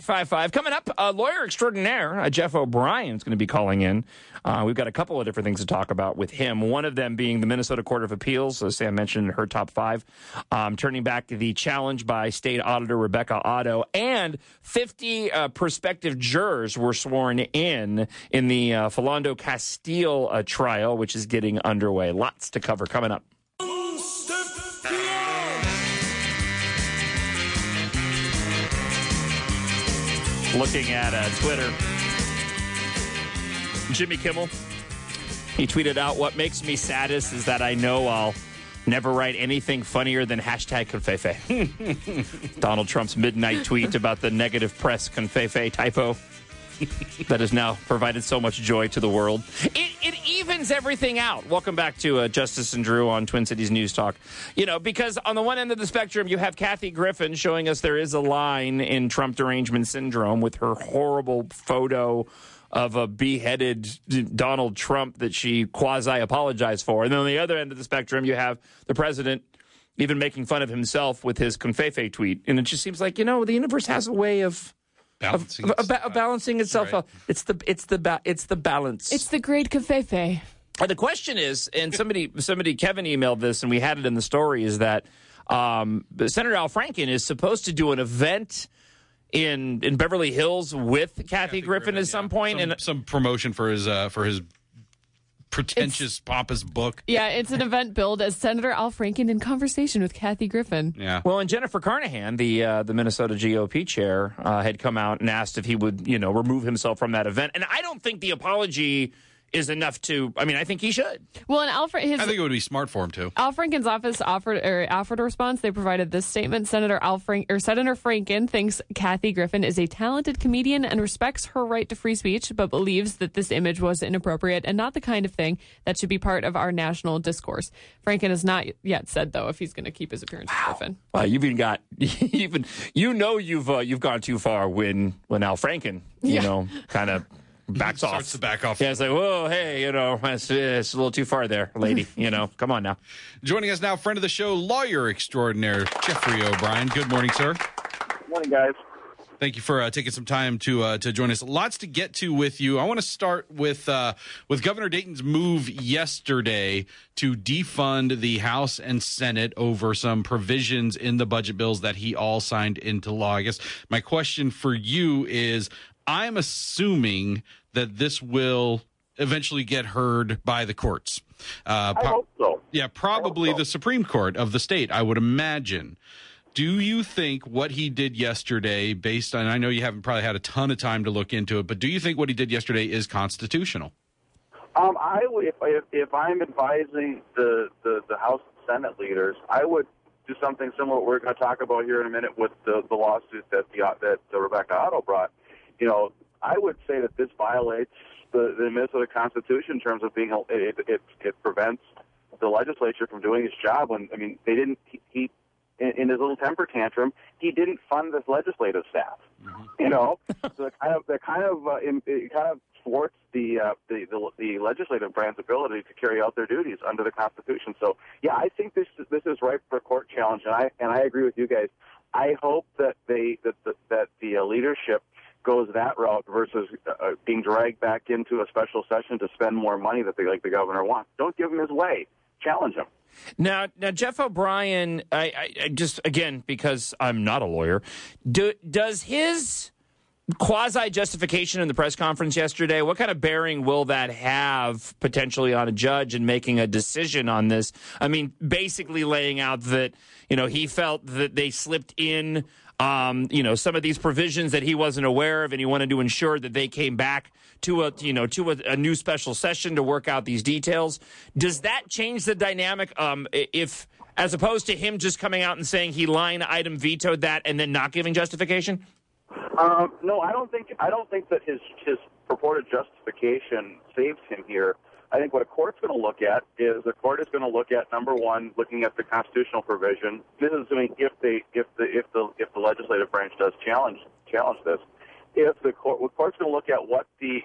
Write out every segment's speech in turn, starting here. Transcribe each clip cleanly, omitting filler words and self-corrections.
5-5. Coming up, lawyer extraordinaire, Jeff O'Brien, is going to be calling in. We've got a couple of different things to talk about with him. One of them being the Minnesota Court of Appeals, as Sam mentioned in her top five, turning back the challenge by State Auditor Rebecca Otto, and 50 prospective jurors were sworn in the Philando Castile trial, which is getting underway. Lots to cover coming up. Looking at Twitter, Jimmy Kimmel, he tweeted out, "What makes me saddest is that I know I'll never write anything funnier than hashtag Confefe." Donald Trump's midnight tweet about the negative press Confefe typo that has now provided so much joy to the world. It evens everything out. Welcome back to Justice and Drew on Twin Cities News Talk. You know, because on the one end of the spectrum, you have Kathy Griffin showing us there is a line in Trump derangement syndrome with her horrible photo of a beheaded Donald Trump that she quasi-apologized for. And then on the other end of the spectrum, you have the president even making fun of himself with his Confefe tweet. And it just seems like, you know, the universe has a way of balancing itself out. It's the balance. It's the great Confefe. The question is, and somebody, Kevin emailed this, and we had it in the story, is that Senator Al Franken is supposed to do an event in Beverly Hills with Kathy Griffin at some point, and some promotion for his pretentious, pompous book. Yeah, it's an event billed as Senator Al Franken in conversation with Kathy Griffin. Yeah. Well, and Jennifer Carnahan, the Minnesota GOP chair, had come out and asked if he would, remove himself from that event. And I don't think the apology is enough to. I mean, I think he should. Well, and I think it would be smart for him to. Al Franken's office offered a response. They provided this statement: Senator Franken thinks Kathy Griffin is a talented comedian and respects her right to free speech, but believes that this image was inappropriate and not the kind of thing that should be part of our national discourse. Franken has not yet said, though, if he's going to keep his appearance with Griffin. Well, you've gone too far when Al Franken, kind of backs off. Starts to back off. Yeah, it's like, whoa, hey, it's a little too far there, lady. Come on now. Joining us now, friend of the show, lawyer extraordinaire, Jeffrey O'Brien. Good morning, sir. Good morning, guys. Thank you for taking some time to join us. Lots to get to with you. I want to start with Governor Dayton's move yesterday to defund the House and Senate over some provisions in the budget bills that he all signed into law. I guess my question for you is, I'm assuming that this will eventually get heard by the courts. I hope so. Yeah, probably the Supreme Court of the state, I would imagine. Do you think what he did yesterday, based on, I know you haven't probably had a ton of time to look into it, but do you think what he did yesterday is constitutional? I would, if I'm advising the House and Senate leaders, I would do something similar to what we're going to talk about here in a minute with the lawsuit that Rebecca Otto brought. I would say that this violates the Minnesota Constitution in terms of being it prevents the legislature from doing its job. When they didn't. He in his little temper tantrum, he didn't fund this legislative staff. Mm-hmm. So it kind of thwarts the legislative branch's ability to carry out their duties under the Constitution. So yeah, I think this is ripe for a court challenge, and I agree with you guys. I hope that the leadership goes that route versus being dragged back into a special session to spend more money that the governor wants. Don't give him his way. Challenge him. Now, Jeff O'Brien, I just, again, because I'm not a lawyer, does his quasi-justification in the press conference yesterday, what kind of bearing will that have potentially on a judge in making a decision on this? I mean, basically laying out that, he felt that they slipped in some of these provisions that he wasn't aware of, and he wanted to ensure that they came back to a new special session to work out these details. Does that change the dynamic? If, as opposed to him just coming out and saying he line item vetoed that and then not giving justification? No, I don't think that his purported justification saves him here. I think what a court's going to look at is number one, looking at the constitutional provision. This is if the legislative branch does challenge this. If the court's going to look at what the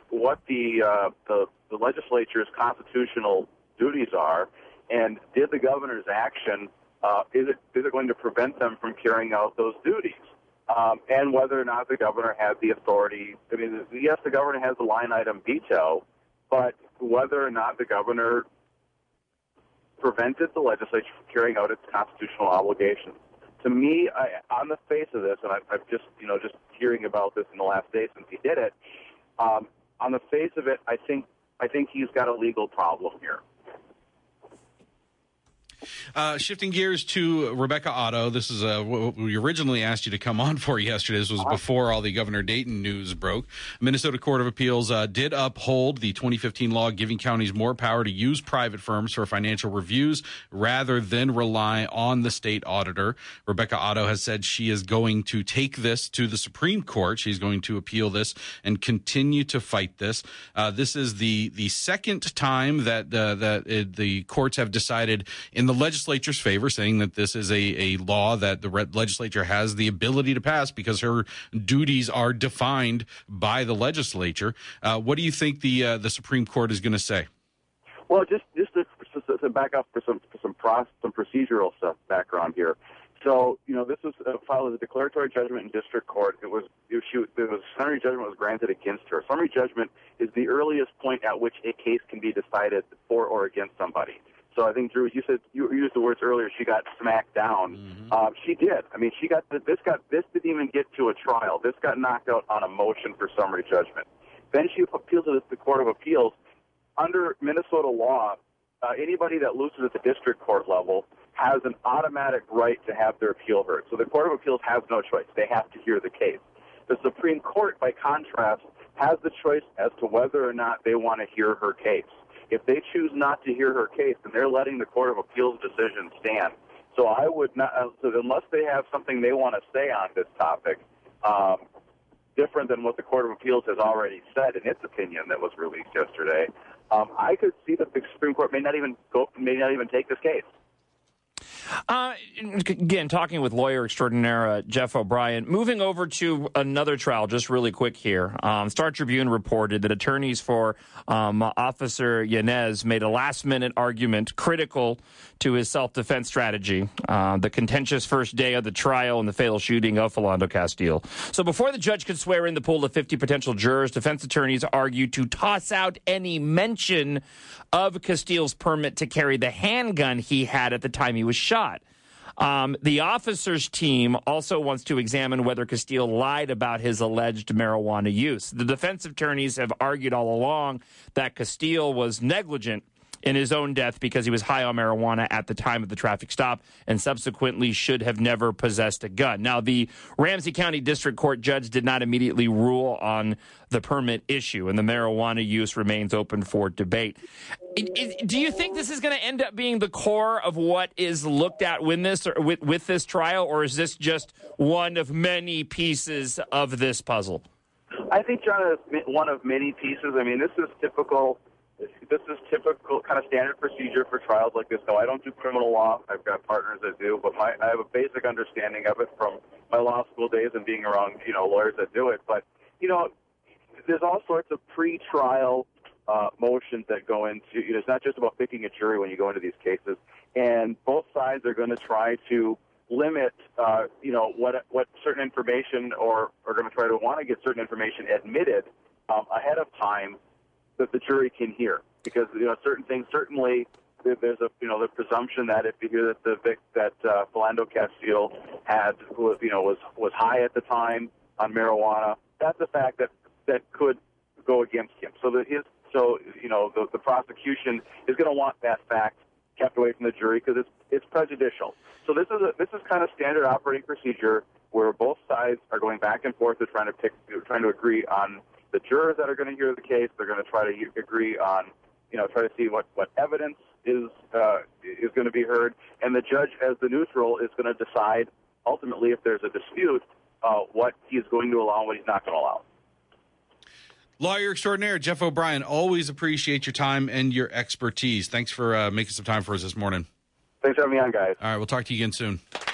legislature's constitutional duties are, and did the governor's action is it going to prevent them from carrying out those duties? and whether or not the governor had the authority. I mean, yes, the governor has the line item veto, but whether or not the governor prevented the legislature from carrying out its constitutional obligations. To me, on the face of this, and I've just hearing about this in the last day since he did it, on the face of it, I think he's got a legal problem here. Shifting gears to Rebecca Otto. This is what we originally asked you to come on for yesterday. This was before all the Governor Dayton news broke. Minnesota Court of Appeals did uphold the 2015 law giving counties more power to use private firms for financial reviews rather than rely on the state auditor. Rebecca Otto has said she is going to take this to the Supreme Court. She's going to appeal this and continue to fight this. This is the second time that the courts have decided in the legislature's favor, saying that this is a law that the legislature has the ability to pass because her duties are defined by the legislature. What do you think the Supreme Court is going to say? Well, just to back up for some procedural stuff background here. So, this was filed as a declaratory judgment in district court. Summary judgment was granted against her. Summary judgment is the earliest point at which a case can be decided for or against somebody. So I think, Drew, you used the words earlier. She got smacked down. Mm-hmm. She did. I mean, this didn't even get to a trial. This got knocked out on a motion for summary judgment. Then she appealed to the Court of Appeals. Under Minnesota law, anybody that loses at the district court level has an automatic right to have their appeal heard. So the Court of Appeals has no choice. They have to hear the case. The Supreme Court, by contrast, has the choice as to whether or not they want to hear her case. If they choose not to hear her case, then they're letting the Court of Appeals decision stand. So I would not, unless they have something they want to say on this topic, different than what the Court of Appeals has already said in its opinion that was released yesterday, I could see that the Supreme Court may not even take this case. Again, talking with lawyer extraordinaire Jeff O'Brien. Moving over to another trial, just really quick here. Star Tribune reported that attorneys for Officer Yanez made a last-minute argument critical to his self-defense strategy, the contentious first day of the trial in the fatal shooting of Philando Castile. So before the judge could swear in the pool of 50 potential jurors, defense attorneys argued to toss out any mention of Castile's permit to carry the handgun he had at the time he was shot. The officer's team also wants to examine whether Castile lied about his alleged marijuana use. The defense attorneys have argued all along that Castile was negligent in his own death because he was high on marijuana at the time of the traffic stop and subsequently should have never possessed a gun. Now, the Ramsey County District Court judge did not immediately rule on the permit issue, and the marijuana use remains open for debate. Do you think this is going to end up being the core of what is looked at with this trial, or is this just one of many pieces of this puzzle? I think, John, is one of many pieces. I mean, this is typical kind of standard procedure for trials like this. No, I don't do criminal law. I've got partners that do, but I have a basic understanding of it from my law school days and being around, lawyers that do it. But, there's all sorts of pre-trial motions that go into, it's not just about picking a jury when you go into these cases. And both sides are going to try to limit, what certain information or are going to try to want to get certain information admitted ahead of time that the jury can hear, because certain things, certainly there's the presumption that if you hear that Philando Castile was high at the time on marijuana, that's a fact that could go against him. So the prosecution is going to want that fact kept away from the jury because it's prejudicial. So this is kind of standard operating procedure where both sides are going back and forth. They're trying to agree on the jurors that are going to hear the case. They're going to try to agree on, try to see what evidence is going to be heard. And the judge, as the neutral, is going to decide ultimately if there's a dispute, what he's going to allow and what he's not going to allow. Lawyer extraordinaire Jeff O'Brien, always appreciate your time and your expertise. Thanks for making some time for us this morning. Thanks for having me on, guys. All right, we'll talk to you again soon.